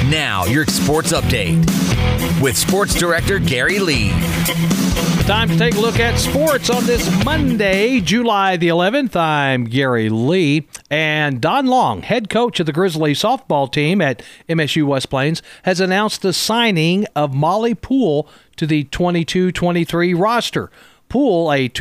Now, your sports update with Sports Director Gary Lee. Time to take a look at sports on this Monday, July the 11th. I'm Gary Lee, and Don Long, head coach of the Grizzly softball team at MSU West Plains, has announced the signing of Molly Poole to the 22-23 roster. Poole, a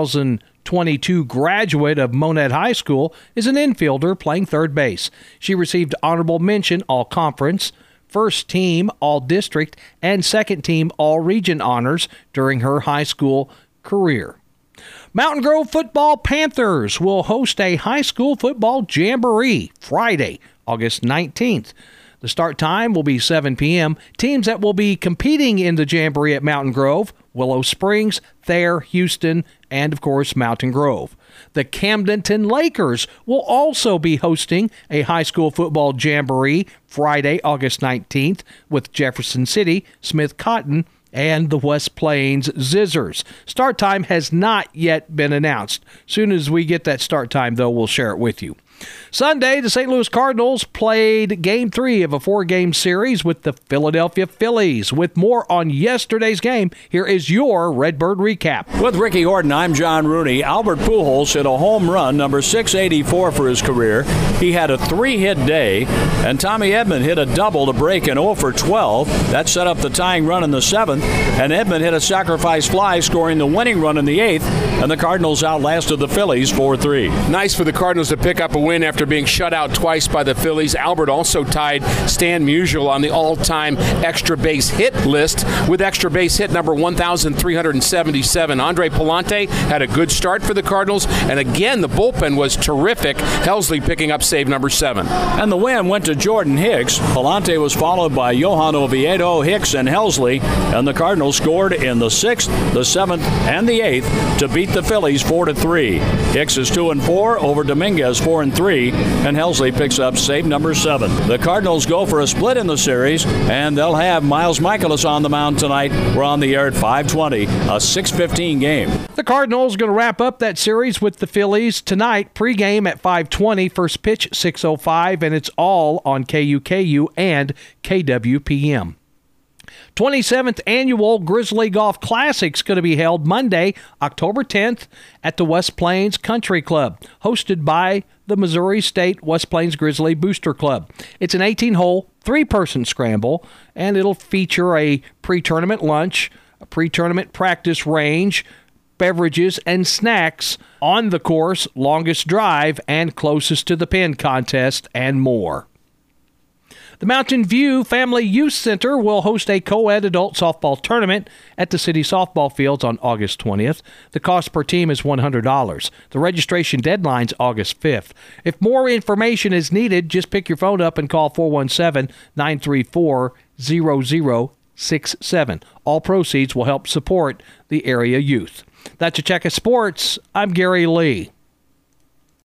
2022 graduate of Monett High School, is an infielder playing third base. She received honorable mention All-Conference, first team All-District, and second team All-Region honors during her high school career. Mountain Grove Football Panthers will host a high school football jamboree Friday, August 19th. The start time will be 7 p.m. Teams that will be competing in the jamboree at Mountain Grove: Willow Springs, Thayer, Houston, and, of course, Mountain Grove. The Camdenton Lakers will also be hosting a high school football jamboree Friday, August 19th, with Jefferson City, Smith Cotton, and the West Plains Zizzers. Start time has not yet been announced. Soon as we get that start time, though, we'll share it with you. Sunday, the St. Louis Cardinals played Game 3 of a 4-game series with the Philadelphia Phillies. With more on yesterday's game, here is your Redbird recap. With Ricky Horton, I'm John Rooney. Albert Pujols hit a home run, number 684 for his career. He had a 3-hit day, and Tommy Edman hit a double to break an 0 for 12. That set up the tying run in the 7th, and Edman hit a sacrifice fly, scoring the winning run in the 8th, and the Cardinals outlasted the Phillies 4-3. Nice for the Cardinals to pick up a win after being shut out twice by the Phillies. Albert also tied Stan Musial on the all-time extra base hit list with extra base hit number 1,377. Andre Palante had a good start for the Cardinals, and again, the bullpen was terrific. Helsley picking up save number 7. And the win went to Jordan Hicks. Palante was followed by Johan Oviedo, Hicks, and Helsley, and the Cardinals scored in the 6th, the 7th, and the 8th to beat the Phillies 4-3. Hicks is 2-4 over Dominguez 4-3, and Helsley picks up save number 7. The Cardinals go for a split in the series, and they'll have Miles Michaelis on the mound tonight. We're on the air at 5:20, a 6:15 game. The Cardinals are going to wrap up that series with the Phillies tonight. Pregame at 5:20, first pitch 6:05, and it's all on KUKU and KWPM. 27th Annual Grizzly Golf Classic is going to be held Monday, October 10th at the West Plains Country Club, hosted by the Missouri State West Plains Grizzly Booster Club. It's an 18-hole, 3-person scramble, and it'll feature a pre-tournament lunch, a pre-tournament practice range, beverages, and snacks on the course, longest drive, and closest to the pin contest, and more. The Mountain View Family Youth Center will host a co-ed adult softball tournament at the city softball fields on August 20th. The cost per team is $100. The registration deadline's August 5th. If more information is needed, just pick your phone up and call 417-934-0067. All proceeds will help support the area youth. That's a check of sports. I'm Gary Lee.